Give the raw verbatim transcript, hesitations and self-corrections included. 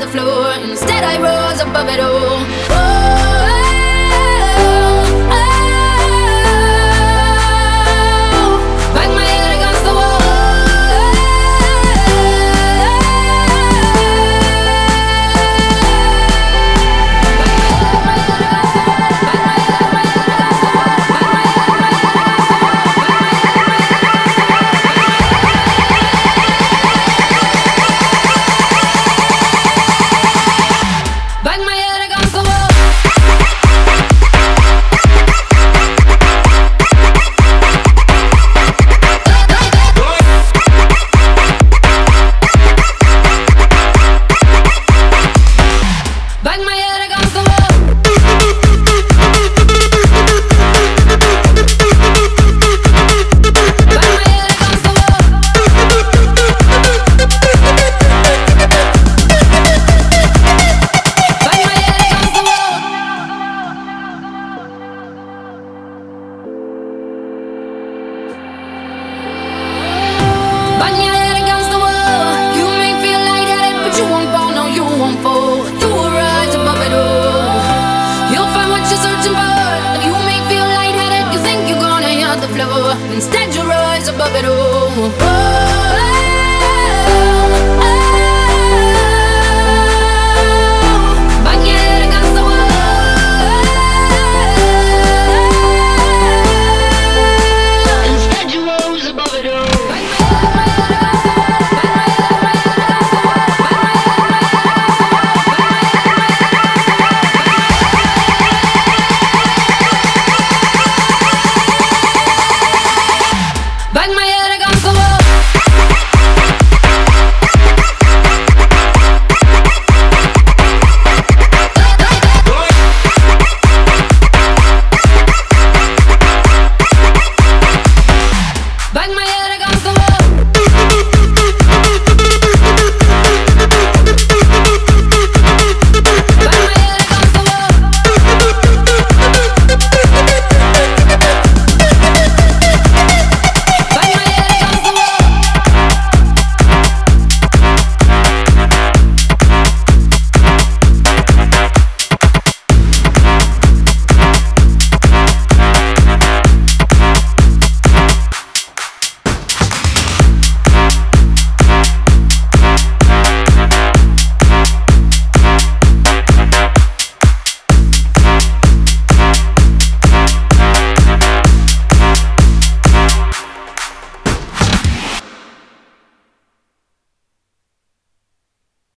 the floor. Instead I rose above it all. Oh, oh, oh. Bang my head against the wall. Bang my head against the wall. Bang my head against the wall. Bang my head against the wall. Bang my head against the wall. Bang your head against the wall. You may feel lightheaded, but you won't fall, no, you won't fall. You will rise above it all. You'll find what you're searching for. You may feel lightheaded, you think you're gonna hit the floor. Instead you rise above it all.